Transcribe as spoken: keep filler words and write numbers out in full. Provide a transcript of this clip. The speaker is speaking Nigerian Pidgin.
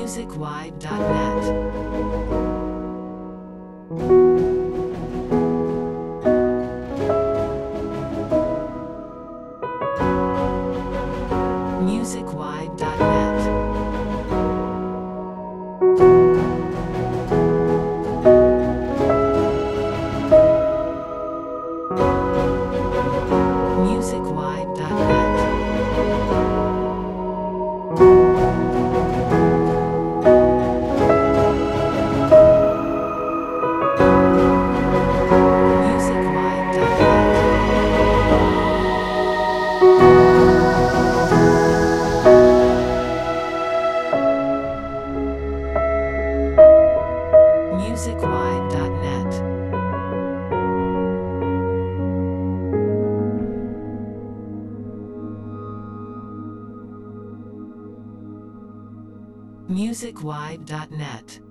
musicwide dot net. musicwide dot net. musicwide dot net. musicwide dot net. musicwide dot net. musicwide dot net.